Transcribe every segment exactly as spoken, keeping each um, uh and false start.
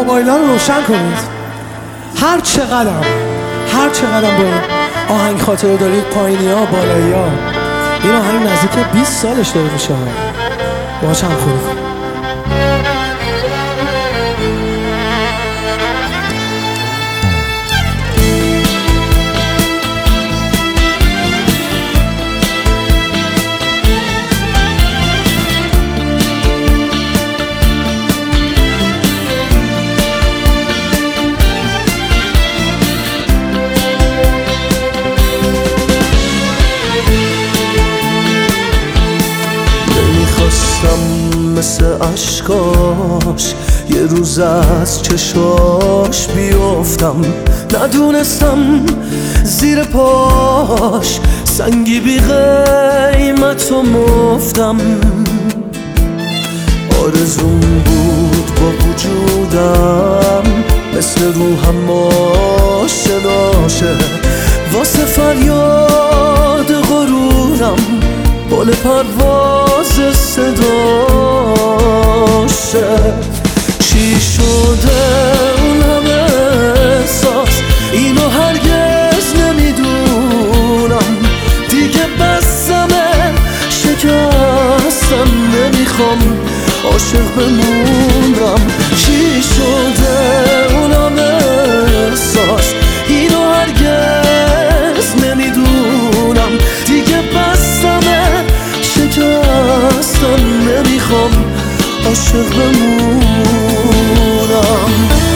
موبایل‌ها رو روشن کنید. هر چقدر هر چقدر با این آهنگ خاطره دارید، پایینی ها بالایی ها، این آهنگ نزدیک بیست سالش داره میشه. باهاش هم خوب مثل عشقاش یه روز از چشاش بیفتم، ندونستم زیر پاش سنگی بی قیمت و مفتم. آرزوم بود با وجودم مثل روحم آشناشه، واسه فریاد غرورم بال پرواز صداشه. چی شده اون همه احساس، اینو هرگز نمیدونم. دیگه بسمه شکستم، نمیخوام عاشق بمونم. چی شده اون همه احساس، اینو هرگز نمیدونم. دیگه بسمه شکستم، نمیخوام عاشق بمونم.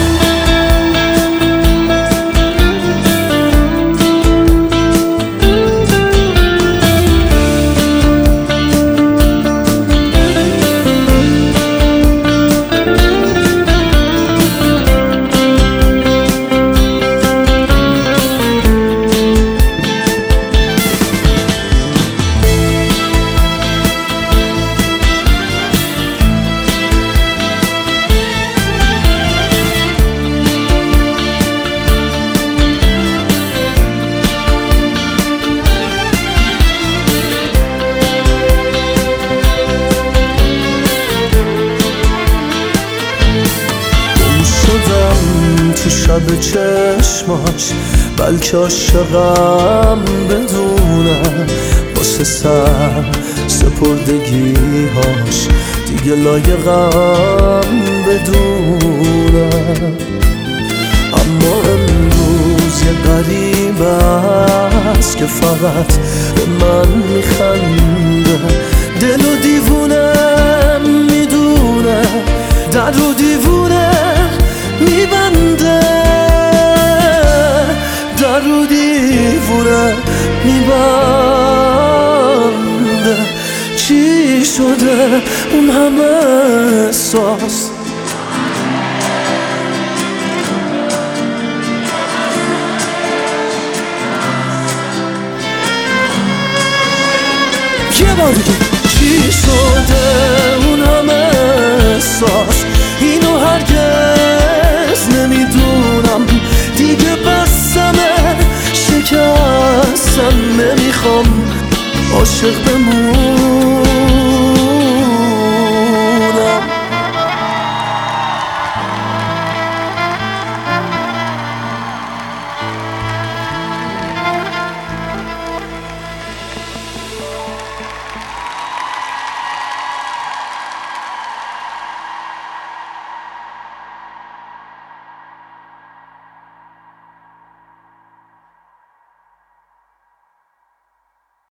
تو شب چشماش بلکه عاشقم بدونه، واسه سر سپردگیهاش دیگه لایقم بدونه. اما امروز یه غریب است که فقط به من میخنده، دل و دیوونه میدونه، در رو دیوونه میبنده، در رو دیوونه میبنده. چی شده اون همه احساس، یه بار دیگه. چی شده